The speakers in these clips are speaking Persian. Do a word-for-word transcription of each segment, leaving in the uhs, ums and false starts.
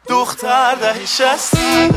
دختر ده شستی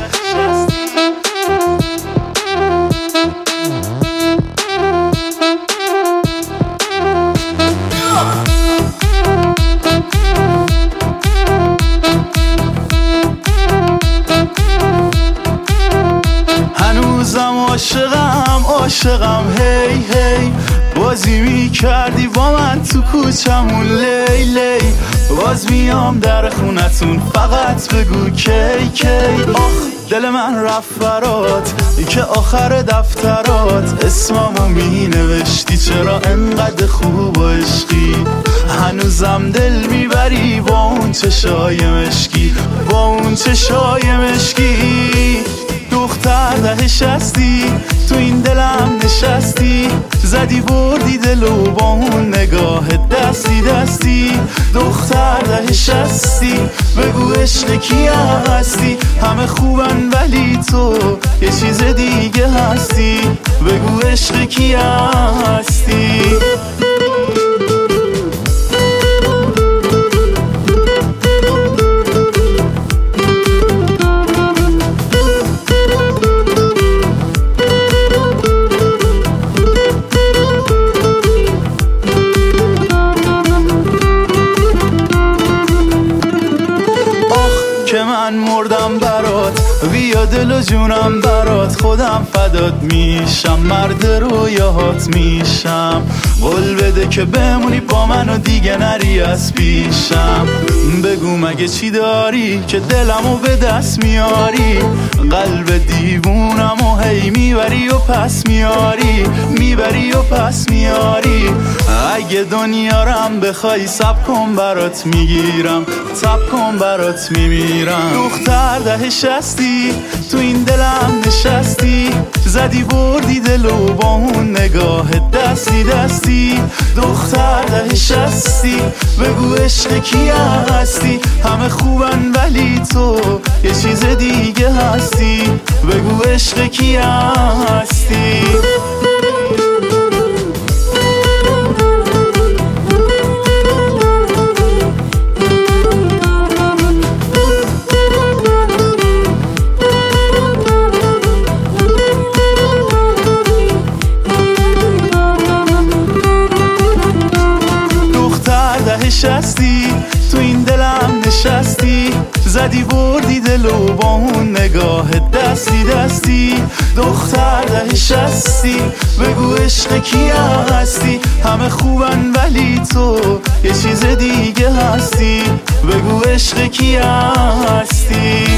هنوزم عاشقم عاشقم هی هی بازی می کردی با من تو کوچمون لی لی باز میام در خونتون فقط بگو کی کی آخ دل من رفت برات که آخر دفترات اسممو می نوشتی چرا انقدر خوب و عشقی هنوزم دل میبری با اون چشای مشکی با اون چشای مشکی دختر ده شستی تو این دلم نشستی زدی بردی دلو با اون نگاه دستی دستی دختر ده شستی بگو عشق کی هستی همه خوبن ولی تو یه چیز دیگه هستی بگو عشق کی هستی که من مردم برات بیا دل و جونم برات خودم فدات میشم مرد رویاهات میشم قول بده که بمونی با من و دیگه نری از پیشم بگو مگه چی داری که دلمو به دست میاری قلب دیوونم و هی میبری و پس میاری میبری و پس میاری اگه دنیارم بخوای سب کن برات میگیرم سب کن برات میمیرم دختر ده شستی تو این دلم نشستی زدی بردی دلو با اون نگاه دستی دستی دختر ده شستی بگو عشق کی هستی همه خوبن ولی تو یه چیز دیگه هستی بگو عشق کی هستی نشستی تو این دلم نشستی زدی بردی دلو با اون نگاه دستی دستی دختر ده شستی بگو عشق کی هستی همه خوبن ولی تو یه چیز دیگه هستی بگو عشق کی هستی